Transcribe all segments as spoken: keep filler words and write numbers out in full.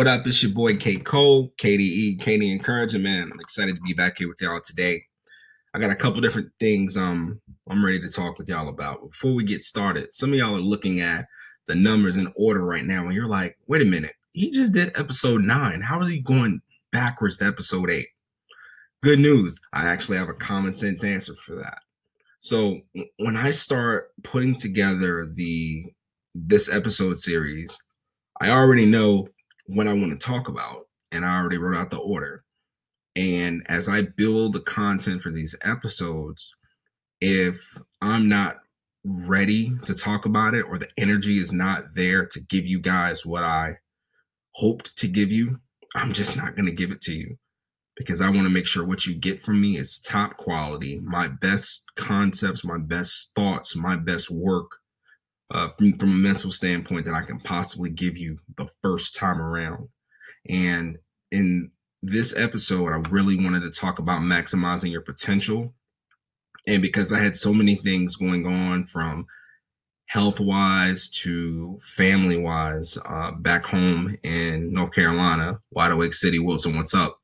What up? It's your boy K Cole, K D E, K D Encouragement, man. I'm excited to be back here with y'all today. I got a couple different things um I'm ready to talk with y'all about. Before we get started, some of y'all are looking at the numbers in order right now, and you're like, wait a minute, he just did episode nine. How is he going backwards to episode eight? Good news, I actually have a common sense answer for that. So when I start putting together the this episode series, I already know what I want to talk about, and I already wrote out the order. And as I build the content for these episodes, if I'm not ready to talk about it, or the energy is not there to give you guys what I hoped to give you, I'm just not going to give it to you, because I want to make sure what you get from me is top quality, my best concepts, my best thoughts, my best work uh, from, from a mental standpoint that I can possibly give you the first time around. And in this episode, I really wanted to talk about maximizing your potential. And because I had so many things going on, from health-wise to family-wise, uh, back home in North Carolina, Wide Awake City, Wilson, what's up?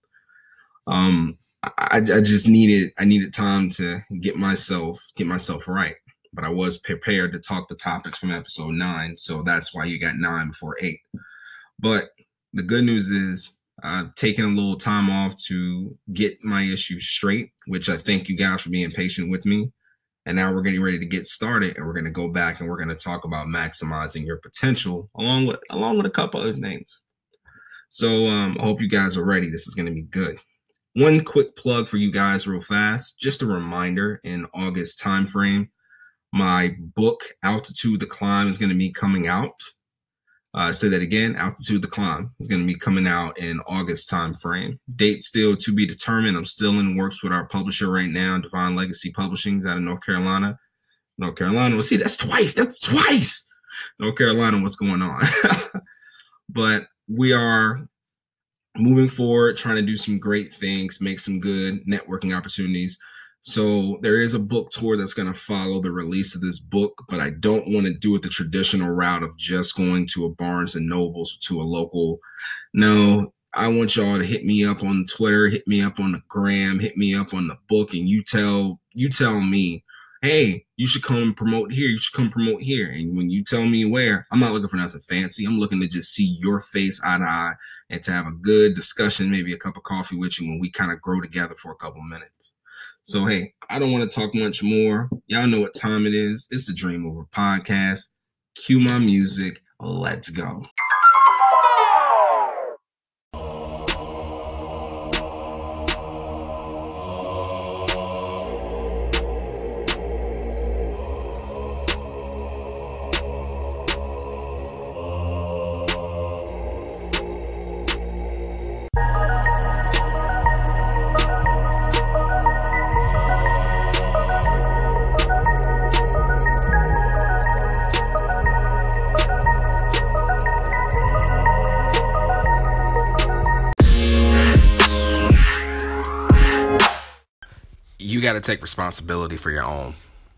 Um, I, I just needed, I needed time to get myself, get myself right. But I was prepared to talk the topics from episode nine. So that's why you got nine before eight. But the good news is I've taken a little time off to get my issues straight, which I thank you guys for being patient with me. And now we're getting ready to get started, and we're going to go back and we're going to talk about maximizing your potential along with, along with a couple other things. So um, I hope you guys are ready. This is going to be good. One quick plug for you guys real fast. Just a reminder, in August timeframe, my book, Altitude the Climb, is going to be coming out. Uh, say that again, Altitude the Climb is going to be coming out in August timeframe. Date still to be determined. I'm still in works with our publisher right now, Divine Legacy Publishings out of North Carolina. North Carolina, well, see, that's twice. That's twice. North Carolina, what's going on? But we are moving forward, trying to do some great things, make some good networking opportunities. So there is a book tour that's going to follow the release of this book, but I don't want to do it the traditional route of just going to a Barnes and Nobles, to a local. No, I want y'all to hit me up on Twitter, hit me up on the gram, hit me up on the book, and you tell you tell me, hey, you should come promote here, you should come promote here. And when you tell me where, I'm not looking for nothing fancy. I'm looking to just see your face eye to eye and to have a good discussion, maybe a cup of coffee with you when we kind of grow together for a couple minutes. So, hey, I don't want to talk much more. Y'all know what time it is. It's the Dream Over Podcast. Cue my music. Let's go. You got to take responsibility for your own.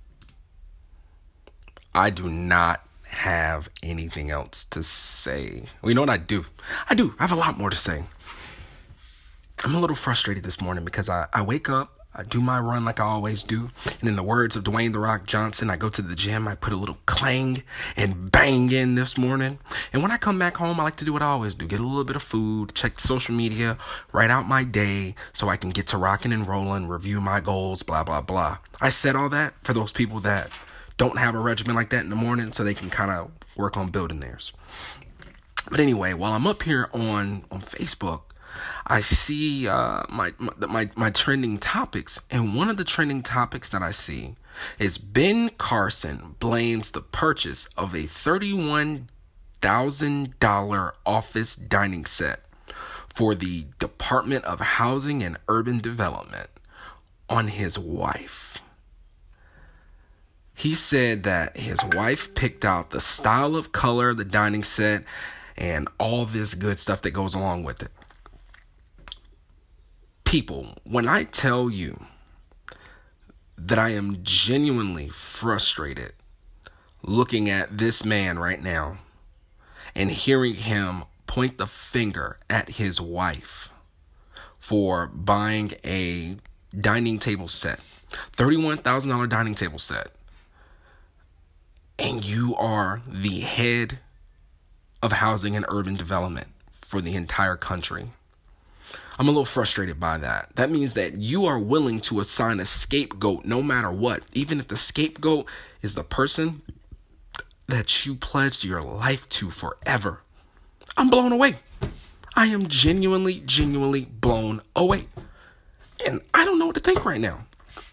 I do not have anything else to say. Well, you know what I do? I do. I have a lot more to say. I'm a little frustrated this morning because I, I wake up, I do my run like I always do. And in the words of Dwayne "The Rock" Johnson, I go to the gym, I put a little clang and bang in this morning. And when I come back home, I like to do what I always do. Get a little bit of food, check the social media, write out my day so I can get to rocking and rolling, review my goals, blah, blah, blah. I said all that for those people that don't have a regimen like that in the morning, so they can kind of work on building theirs. But anyway, while I'm up here on, on Facebook, I see uh, my, my my my trending topics, and one of the trending topics that I see is Ben Carson blames the purchase of a thirty-one thousand dollars office dining set for the Department of Housing and Urban Development on his wife. He said that his wife picked out the style of color of the dining set and all this good stuff that goes along with it. People, when I tell you that I am genuinely frustrated looking at this man right now and hearing him point the finger at his wife for buying a dining table set, thirty-one thousand dollars dining table set, and you are the head of housing and urban development for the entire country. I'm a little frustrated by that. That means that you are willing to assign a scapegoat no matter what, even if the scapegoat is the person that you pledged your life to forever. I'm blown away. I am genuinely, genuinely blown away. And I don't know what to think right now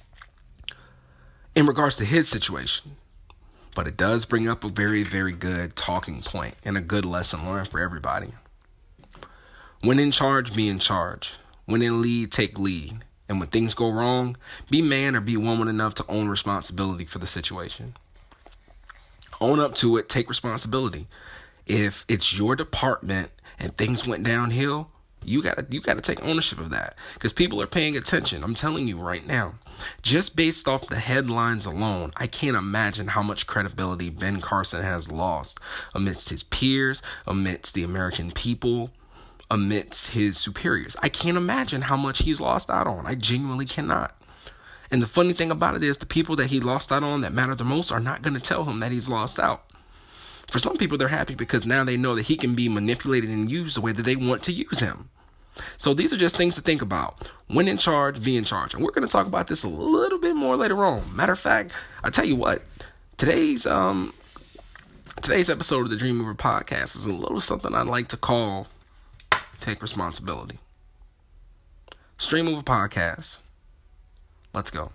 in regards to his situation. But it does bring up a very, very good talking point and a good lesson learned for everybody. When in charge, be in charge. When in lead, take lead. And when things go wrong, be man or be woman enough to own responsibility for the situation. Own up to it. Take responsibility. If it's your department and things went downhill, you gotta you gotta take ownership of that, because people are paying attention. I'm telling you right now, just based off the headlines alone, I can't imagine how much credibility Ben Carson has lost amidst his peers, amidst the American people, amidst his superiors. I can't imagine how much he's lost out on. I genuinely cannot. And the funny thing about it is the people that he lost out on that matter the most are not going to tell him that he's lost out. For some people, they're happy because now they know that he can be manipulated and used the way that they want to use him. So these are just things to think about. When in charge, be in charge. And we're going to talk about this a little bit more later on. Matter of fact, I tell you what, today's um today's episode of the Dream Mover podcast is a little something I'd like to call Take Responsibility. Stream Mover podcast. Let's go.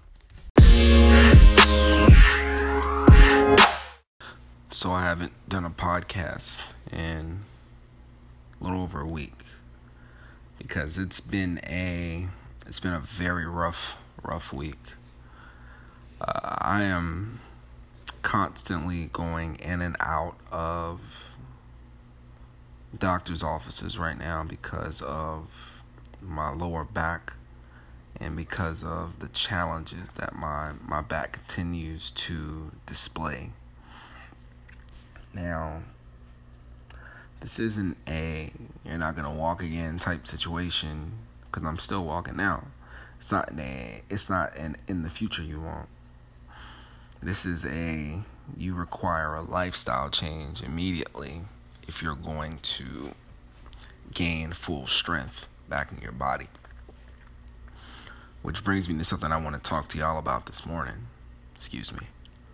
So I haven't done a podcast in a little over a week because it's been a it's been a very rough rough week. Uh, I am constantly going in and out of doctor's offices right now because of my lower back and because of the challenges that my, my back continues to display. Now, this isn't a you're not going to walk again type situation, because I'm still walking now. It's not a, it's not an in the future you won't. This is a you require a lifestyle change immediately if you're going to gain full strength back in your body. Which brings me to something I want to talk to y'all about this morning. Excuse me.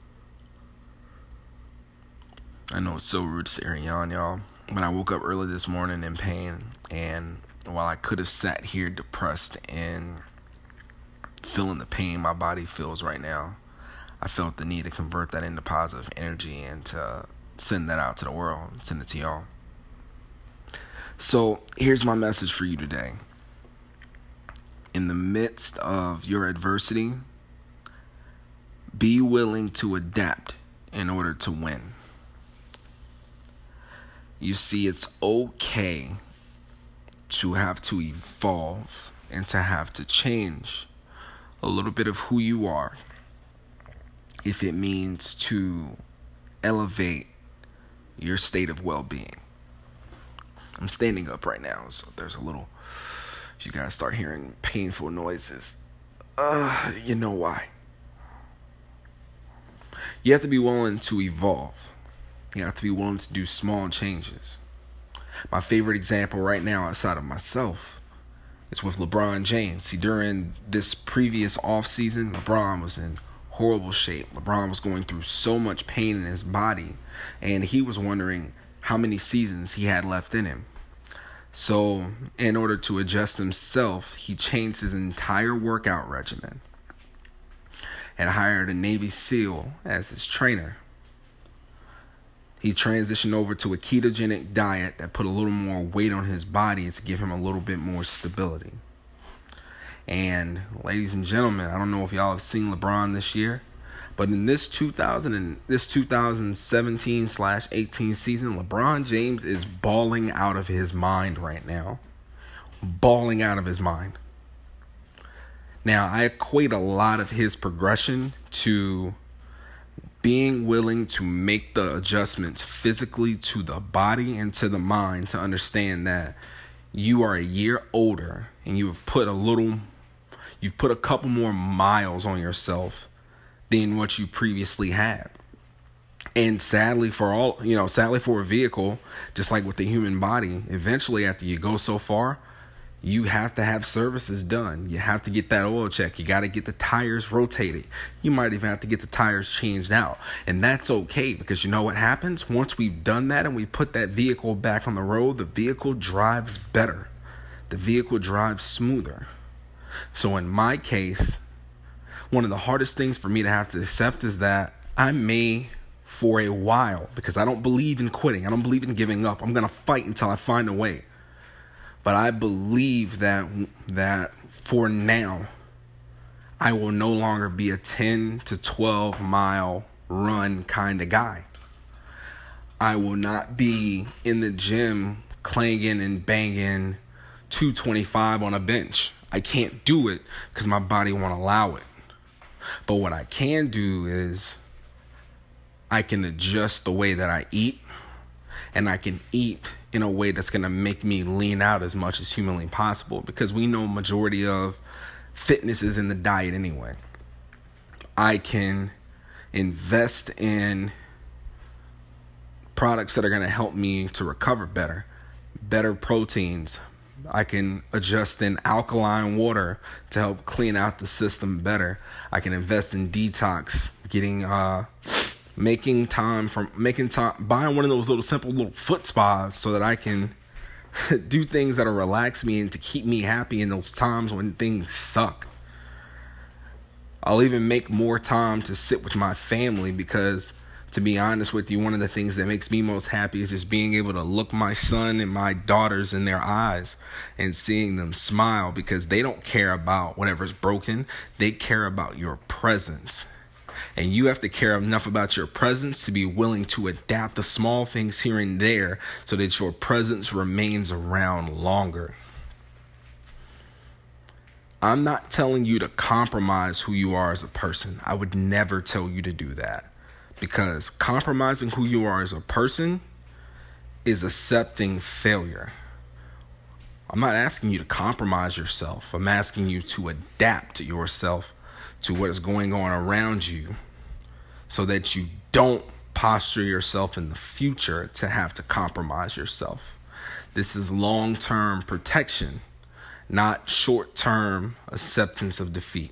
I know it's so rude to sit here and yawn, y'all, but I woke up early this morning in pain, and while I could have sat here depressed and feeling the pain my body feels right now, I felt the need to convert that into positive energy and to send that out to the world, send it to y'all. So here's my message for you today. In the midst of your adversity, be willing to adapt in order to win. You see, it's okay to have to evolve and to have to change a little bit of who you are if it means to elevate your state of well-being. I'm standing up right now, so there's a little, if you guys start hearing painful noises, uh, you know why. You have to be willing to evolve. You have to be willing to do small changes. My favorite example right now outside of myself is with LeBron James. See, during this previous offseason, LeBron was in horrible shape. LeBron was going through so much pain in his body, and he was wondering how many seasons he had left in him. So, in order to adjust himself, he changed his entire workout regimen and hired a Navy SEAL as his trainer. He transitioned over to a ketogenic diet that put a little more weight on his body to give him a little bit more stability. And ladies and gentlemen, I don't know if y'all have seen LeBron this year, but in this two thousand and this two thousand seventeen slash eighteen season, LeBron James is balling out of his mind right now. Balling out of his mind. Now, I equate a lot of his progression to being willing to make the adjustments physically to the body and to the mind to understand that you are a year older and you've put a little, you've put a couple more miles on yourself than what you previously had. And sadly for all, you know, sadly for a vehicle, just like with the human body, eventually after you go so far, you have to have services done. You have to get that oil check. You got to get the tires rotated. You might even have to get the tires changed out. And that's okay, because you know what happens? Once we've done that and we put that vehicle back on the road, the vehicle drives better. The vehicle drives smoother. So in my case, one of the hardest things for me to have to accept is that I may, for a while, because I don't believe in quitting, I don't believe in giving up, I'm going to fight until I find a way. But I believe that that for now, I will no longer be a ten to twelve mile run kind of guy. I will not be in the gym clanging and banging two twenty-five on a bench. I can't do it because my body won't allow it. But what I can do is I can adjust the way that I eat, and I can eat in a way that's going to make me lean out as much as humanly possible, because we know majority of fitness is in the diet anyway. I can invest in products that are going to help me to recover better, better proteins. I can adjust in alkaline water to help clean out the system better. I can invest in detox, getting, uh, making time from making time, buying one of those little simple little foot spas so that I can do things that'll relax me and to keep me happy in those times when things suck. I'll even make more time to sit with my family, because to be honest with you, one of the things that makes me most happy is just being able to look my son and my daughters in their eyes and seeing them smile, because they don't care about whatever's broken. They care about your presence. And you have to care enough about your presence to be willing to adapt the small things here and there so that your presence remains around longer. I'm not telling you to compromise who you are as a person. I would never tell you to do that, because compromising who you are as a person is accepting failure. I'm not asking you to compromise yourself. I'm asking you to adapt yourself to what is going on around you so that you don't posture yourself in the future to have to compromise yourself. This is long-term protection, not short-term acceptance of defeat.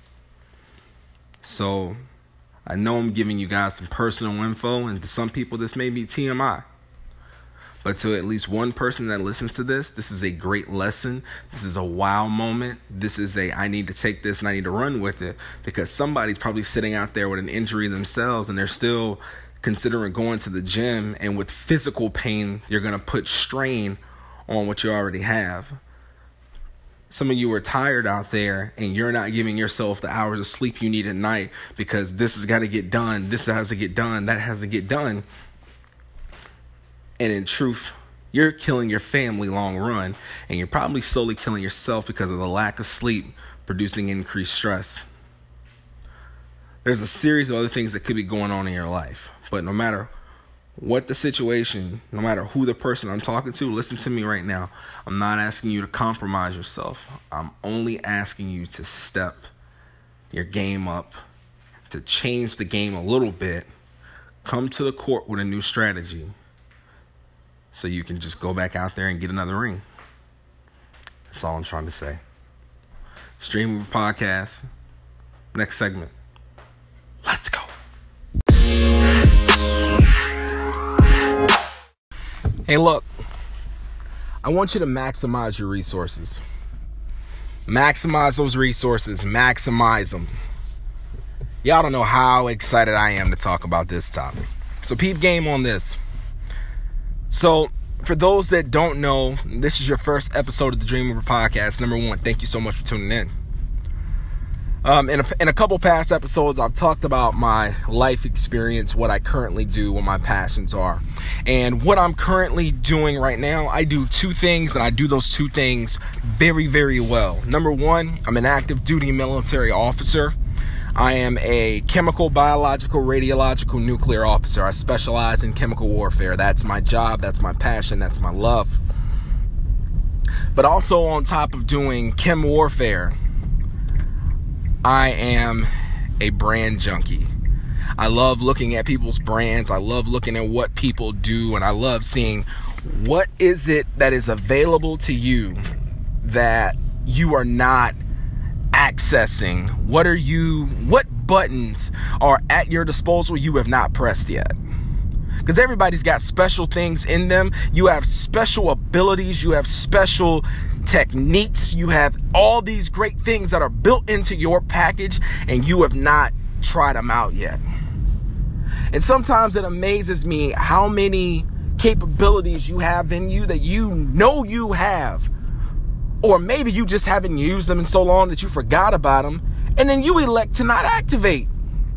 So I know I'm giving you guys some personal info, and to some people this may be T M I. But to at least one person that listens to this, this is a great lesson. This is a wow moment. This is a, I need to take this and I need to run with it, because somebody's probably sitting out there with an injury themselves and they're still considering going to the gym, and with physical pain, you're going to put strain on what you already have. Some of you are tired out there and you're not giving yourself the hours of sleep you need at night because this has got to get done. This has to get done. That has to get done. And in truth, you're killing your family long run, and you're probably slowly killing yourself because of the lack of sleep, producing increased stress. There's a series of other things that could be going on in your life, but no matter what the situation, no matter who the person I'm talking to, listen to me right now. I'm not asking you to compromise yourself. I'm only asking you to step your game up, to change the game a little bit, come to the court with a new strategy, so you can just go back out there and get another ring. That's all I'm trying to say. Stream Mover Podcast. Next segment. Let's go. Hey, look. I want you to maximize your resources. Maximize those resources. Maximize them. Y'all don't know how excited I am to talk about this topic. So peep game on this. So, for those that don't know, this is your first episode of the Dream Mover Podcast. Number one, thank you so much for tuning in. Um, in, a, in a couple past episodes, I've talked about my life experience, what I currently do, what my passions are. And what I'm currently doing right now, I do two things, and I do those two things very, very well. Number one, I'm an active duty military officer. I am a chemical, biological, radiological, nuclear officer. I specialize in chemical warfare. That's my job. That's my passion. That's my love. But also on top of doing chem warfare, I am a brand junkie. I love looking at people's brands. I love looking at what people do. And I love seeing what is it that is available to you that you are not accessing. What are you, what buttons are at your disposal you have not pressed yet? Because everybody's got special things in them. You have special abilities. You have special techniques. You have all these great things that are built into your package, and you have not tried them out yet. And sometimes it amazes me how many capabilities you have in you that you know you have. Or maybe you just haven't used them in so long that you forgot about them, and then you elect to not activate.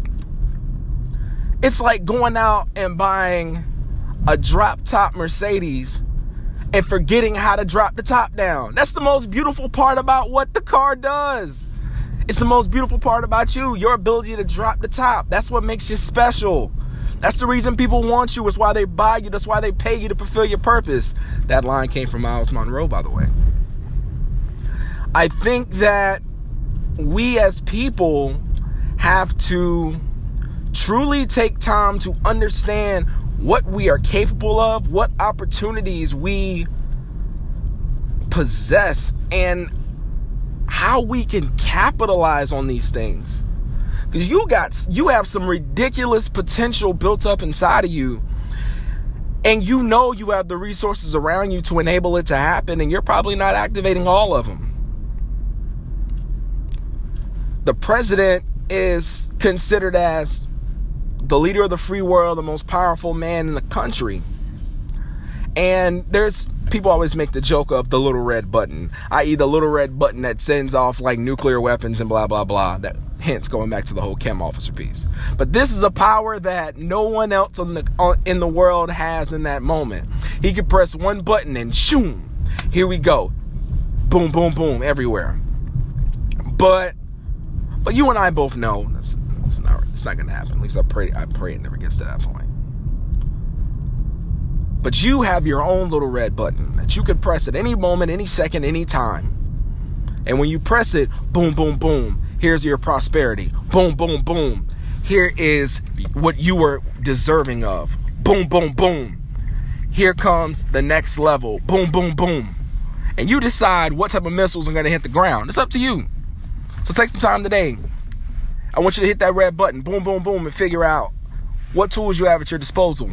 It's like going out and buying a drop-top Mercedes and forgetting how to drop the top down. That's the most beautiful part about what the car does. It's the most beautiful part about you, your ability to drop the top. That's what makes you special. That's the reason people want you. It's why they buy you. That's why they pay you to fulfill your purpose. That line came from Miles Monroe, by the way. I think that we as people have to truly take time to understand what we are capable of, what opportunities we possess, and how we can capitalize on these things. Because you got, you have some ridiculous potential built up inside of you, and you know you have the resources around you to enable it to happen, and you're probably not activating all of them. The president is considered as the leader of the free world, the most powerful man in the country. And there's people always make the joke of the little red button, that is the little red button that sends off like nuclear weapons and blah, blah, blah. That hence going back to the whole chem officer piece. But this is a power that no one else in the, on, in the world has in that moment. He could press one button and shoom, here we go. Boom, boom, boom, everywhere. But But you and I both know that's, it's not, it's not going to happen. At least I pray, I pray it never gets to that point. But you have your own little red button that you could press at any moment, any second, any time. And when you press it, boom, boom, boom, here's your prosperity. Boom, boom, boom. Here is what you were deserving of. Boom, boom, boom. Here comes the next level. Boom, boom, boom. And you decide what type of missiles are going to hit the ground. It's up to you. So take some time today. I want you to hit that red button, boom, boom, boom, and figure out what tools you have at your disposal.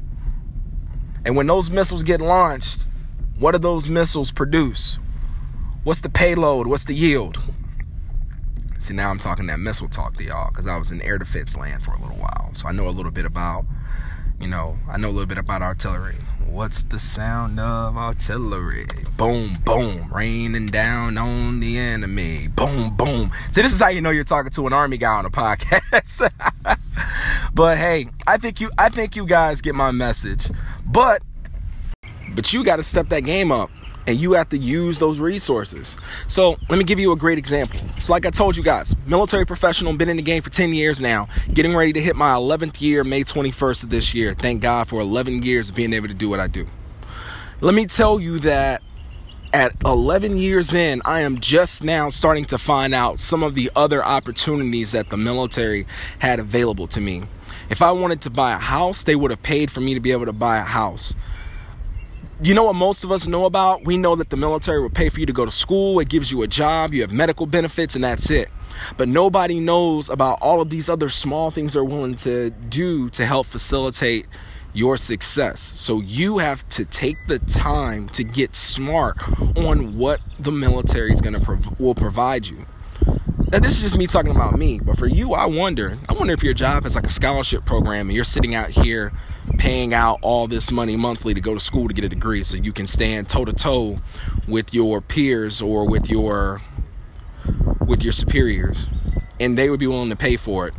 And when those missiles get launched, what do those missiles produce? What's the payload? What's the yield? See, now I'm talking that missile talk to y'all because I was in air defense land for a little while. So I know a little bit about, you know, I know a little bit about artillery. What's the sound of artillery? Boom, boom, raining down on the enemy. Boom, boom. See, this is how you know you're talking to an army guy on a podcast. But hey, I think you, I think you guys get my message. But, but you got to step that game up, and you have to use those resources. So let me give you a great example. So like I told you guys, military professional, been in the game for ten years now, getting ready to hit my eleventh year, May twenty-first of this year. Thank God for eleven years of being able to do what I do. Let me tell you that at eleven years in, I am just now starting to find out some of the other opportunities that the military had available to me. If I wanted to buy a house, they would have paid for me to be able to buy a house. You know what most of us know about? We know that the military will pay for you to go to school. It gives you a job. You have medical benefits, and that's it. But nobody knows about all of these other small things they're willing to do to help facilitate your success. So you have to take the time to get smart on what the military is going to prov- will provide you. Now, this is just me talking about me, but for you, I wonder, I wonder if your job is like a scholarship program and you're sitting out here paying out all this money monthly to go to school to get a degree so you can stand toe to toe with your peers or with your with your superiors, and they would be willing to pay for it.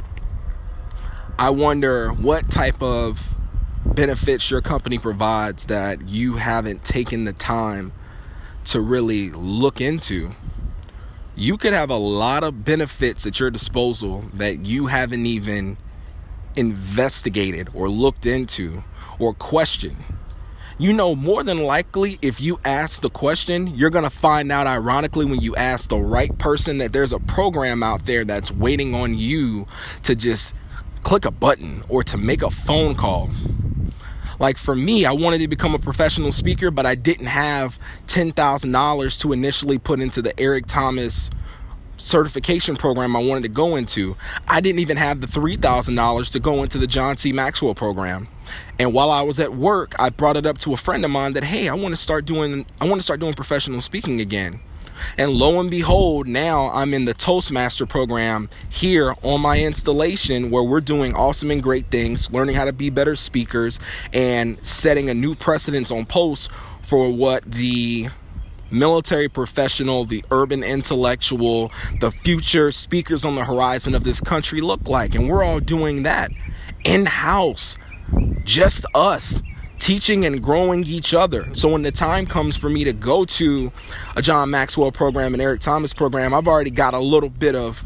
I wonder what type of benefits your company provides that you haven't taken the time to really look into. you could have a lot of benefits at your disposal that you haven't even investigated or looked into or questioned. You know, more than likely, if you ask the question, you're going to find out, ironically, when you ask the right person, that there's a program out there that's waiting on you to just click a button or to make a phone call. Like for me, I wanted to become a professional speaker, but I didn't have ten thousand dollars to initially put into the Eric Thomas certification program I wanted to go into. I didn't even have the three thousand dollars to go into the John C. Maxwell program. And while I was at work, I brought it up to a friend of mine that, hey, I want to start doing, I want to start doing professional speaking again. And lo and behold, now I'm in the Toastmaster program here on my installation, where we're doing awesome and great things, learning how to be better speakers and setting a new precedence on posts for what the military professional, the urban intellectual, the future speakers on the horizon of this country look like. And we're all doing that in-house, just us, teaching and growing each other. So when the time comes for me to go to a John Maxwell program and Eric Thomas program, I've already got a little bit of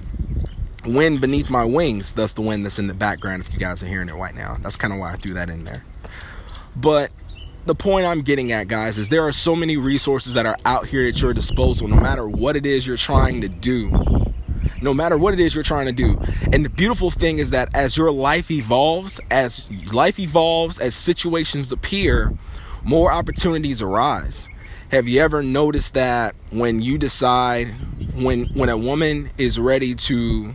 wind beneath my wings. That's the wind that's in the background, if you guys are hearing it right now. That's kind of why I threw that in there. But the point I'm getting at, guys, is there are so many resources that are out here at your disposal, no matter what it is you're trying to do. No matter what it is you're trying to do. And the beautiful thing is that as your life evolves, as life evolves, as situations appear, more opportunities arise. Have you ever noticed that when you decide, when when a woman is ready to,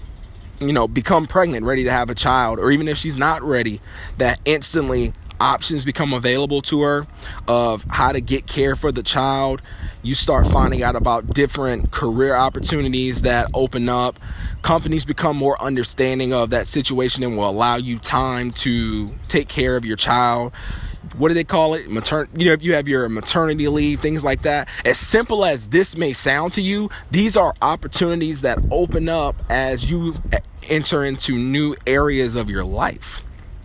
you know, become pregnant, ready to have a child, or even if she's not ready, that instantly options become available to her of how to get care for the child? You start finding out about different career opportunities that open up. Companies become more understanding of that situation and will allow you time to take care of your child. What do they call it? Matern- you know, you have your maternity leave, things like that. As simple as this may sound to you, these are opportunities that open up as you enter into new areas of your life.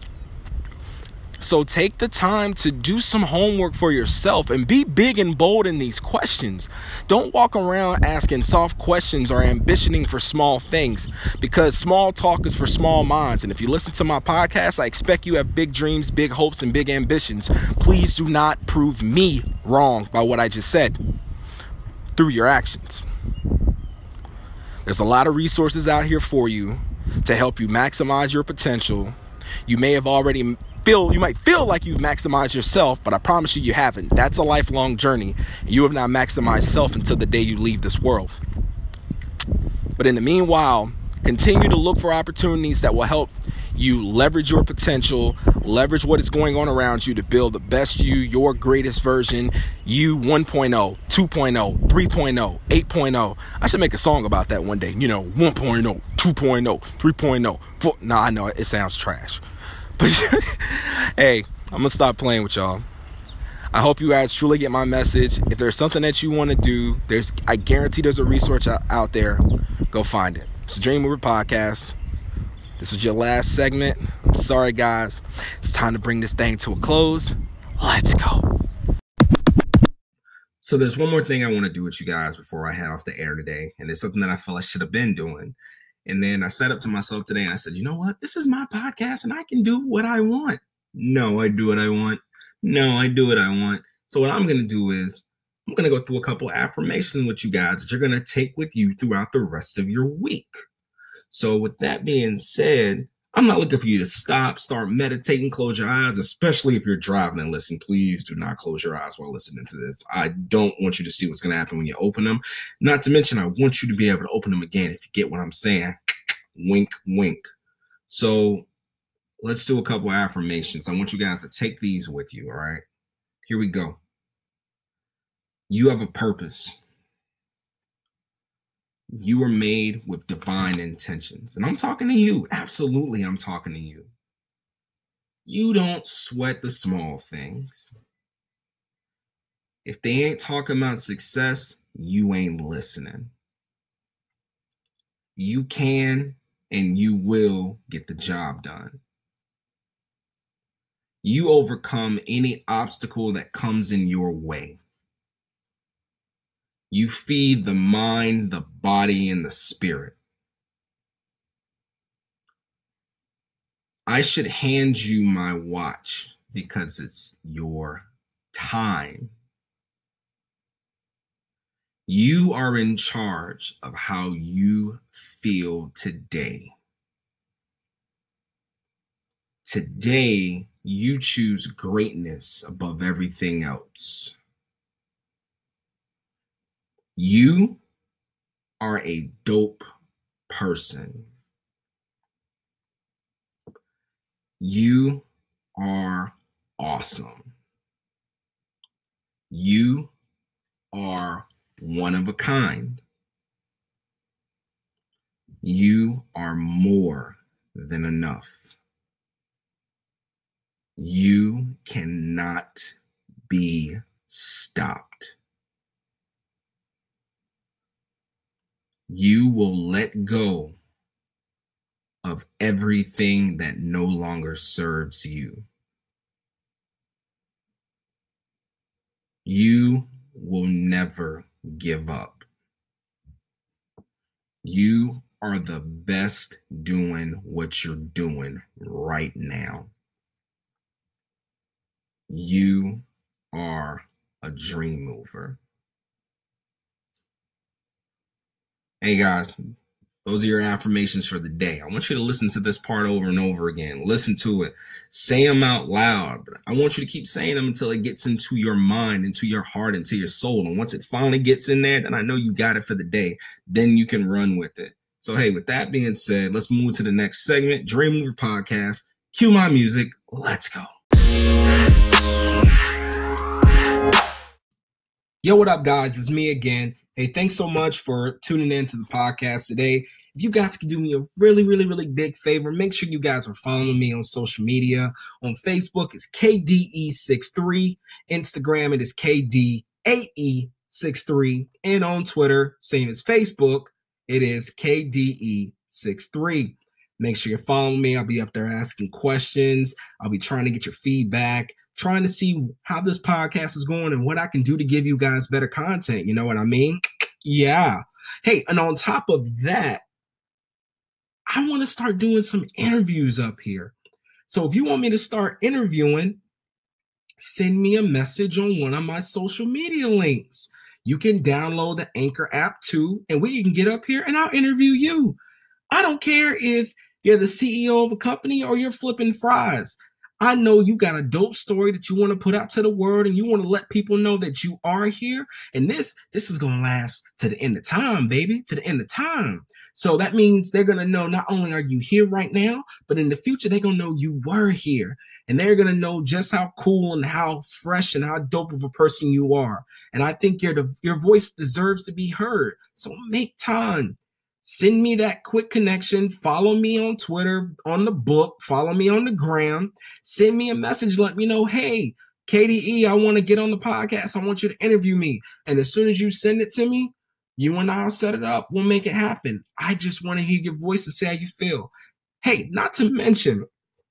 So take the time to do some homework for yourself and be big and bold in these questions. Don't walk around asking soft questions or ambitioning for small things, because small talk is for small minds. And if you listen to my podcast, I expect you have big dreams, big hopes, and big ambitions. Please do not prove me wrong by what I just said through your actions. There's a lot of resources out here for you to help you maximize your potential. You may have already feel, you might feel like you've maximized yourself, but I promise you, you haven't. That's a lifelong journey. You have not maximized self until the day you leave this world. But in the meanwhile, continue to look for opportunities that will help you leverage your potential, leverage what is going on around you to build the best you, your greatest version, you one point oh, two point oh, three point oh, eight point oh. I should make a song about that one day. You know, one point oh, two point oh, three point oh. Four. No, I know it sounds trash. But hey, I'm going to stop playing with y'all. I hope you guys truly get my message. If there's something that you want to do, there's I guarantee there's a resource out, out there. Go find it. It's the Dream Mover Podcast. This was your last segment. I'm sorry, guys. It's time to bring this thing to a close. Let's go. So there's one more thing I want to do with you guys before I head off the air today. And it's something that I feel I should have been doing. And then I said up to myself today and I said, you know what? This is my podcast and I can do what I want. No, I do what I want. No, I do what I want. So what I'm going to do is I'm going to go through a couple of affirmations with you guys that you're going to take with you throughout the rest of your week. So with that being said, I'm not looking for you to stop, start meditating, close your eyes, especially if you're driving and listen. Please do not close your eyes while listening to this. I don't want you to see what's going to happen when you open them. Not to mention, I want you to be able to open them again if you get what I'm saying. Wink, wink. So let's do a couple of affirmations. I want you guys to take these with you, all right? Here we go. You have a purpose. You were made with divine intentions. And I'm talking to you. Absolutely, I'm talking to you. You don't sweat the small things. If they ain't talking about success, you ain't listening. You can and you will get the job done. You overcome any obstacle that comes in your way. You feed the mind, the body, and the spirit. I should hand you my watch because it's your time. You are in charge of how you feel today. Today, you choose greatness above everything else. You are a dope person. You are awesome. You are one of a kind. You are more than enough. You cannot be stopped. You will let go of everything that no longer serves you. You will never give up. You are the best doing what you're doing right now. You are a dream mover. Hey guys, those are your affirmations for the day. I want you to listen to this part over and over again. Listen to it. Say them out loud. I want you to keep saying them until it gets into your mind, into your heart, into your soul. And once it finally gets in there, then I know you got it for the day. Then you can run with it. So, hey, with that being said, let's move to the next segment, Dream Mover Podcast. Cue my music. Let's go. Yo, what up, guys? It's me again. Hey, thanks so much for tuning in to the podcast today. If you guys could do me a really, really, really big favor, make sure you guys are following me on social media. On Facebook, it's K D E sixty-three. Instagram, it is K D A E sixty-three. And on Twitter, same as Facebook, it is K D E sixty-three. Make sure you're following me. I'll be up there asking questions. I'll be trying to get your feedback, trying to see how this podcast is going and what I can do to give you guys better content. You know what I mean? Yeah. Hey, and on top of that, I want to start doing some interviews up here. So if you want me to start interviewing, send me a message on one of my social media links. You can download the Anchor app too, and we can get up here and I'll interview you. I don't care if you're the C E O of a company or you're flipping fries. I know you got a dope story that you want to put out to the world and you want to let people know that you are here. And this, this is going to last to the end of time, baby, to the end of time. So that means they're going to know not only are you here right now, but in the future, they're going to know you were here. And they're going to know just how cool and how fresh and how dope of a person you are. And I think your, your voice deserves to be heard. So make time. Send me that quick connection. Follow me on Twitter, on the book. Follow me on the gram. Send me a message. Let me know, hey, K D E, I want to get on the podcast. I want you to interview me. And as soon as you send it to me, you and I will set it up. We'll make it happen. I just want to hear your voice and say how you feel. Hey, not to mention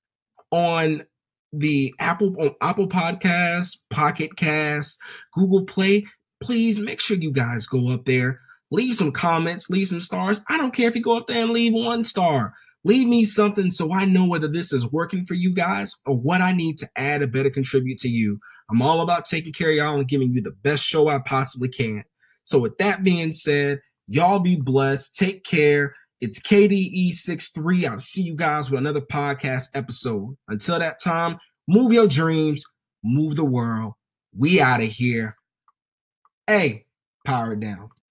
on the Apple, on Apple Podcasts, Pocket Casts, Google Play, please make sure you guys go up there. Leave some comments, leave some stars. I don't care if you go up there and leave one star. Leave me something so I know whether this is working for you guys or what I need to add or better contribute to you. I'm all about taking care of y'all and giving you the best show I possibly can. So with that being said, y'all be blessed. Take care. It's K D E sixty-three. I'll see you guys with another podcast episode. Until that time, move your dreams, move the world. We out of here. Hey, power it down.